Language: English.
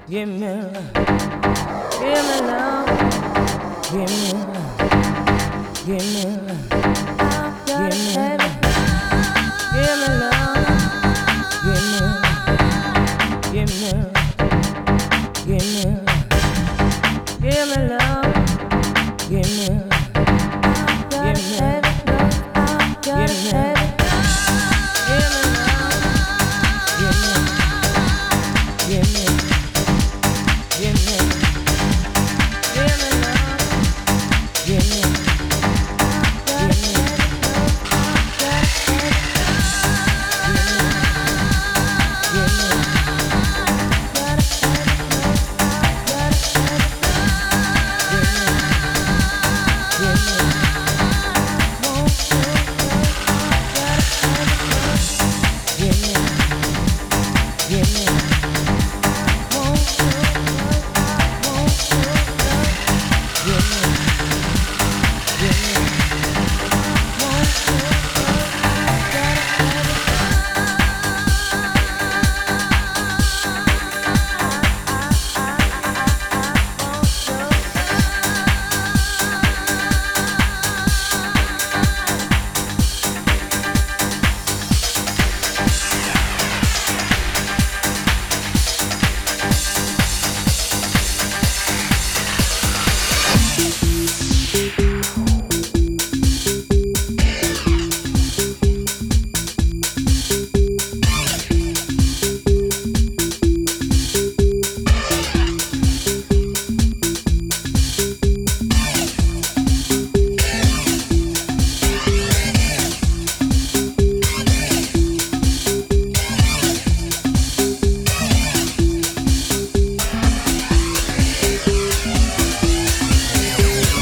Give me love, give me love, give me love, give me love, give me love, give me love, give me love, give me love, give me love, give me love, give me love, give me love, give me love. Give me,